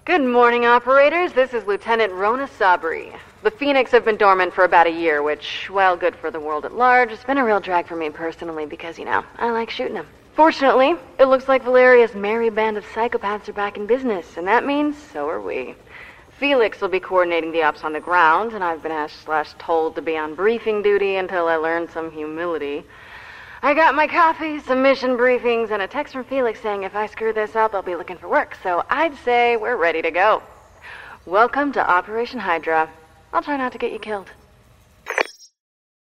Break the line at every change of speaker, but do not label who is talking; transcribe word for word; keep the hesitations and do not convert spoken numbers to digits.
Good morning, operators. This is Lieutenant Rona Sabri. The Phoenix have been dormant for about a year, which, while good for the world at large, has been a real drag for me personally because, you know, I like shooting them. Fortunately, it looks like Valeria's merry band of psychopaths are back in business, and that means so are we. Felix will be coordinating the ops on the ground, and I've been asked slash told to be on briefing duty until I learn some humility. I got my coffee, some mission briefings, and a text from Felix saying if I screw this up, I'll be looking for work, so I'd say we're ready to go. Welcome to Operation Hydra. I'll try not to get you killed.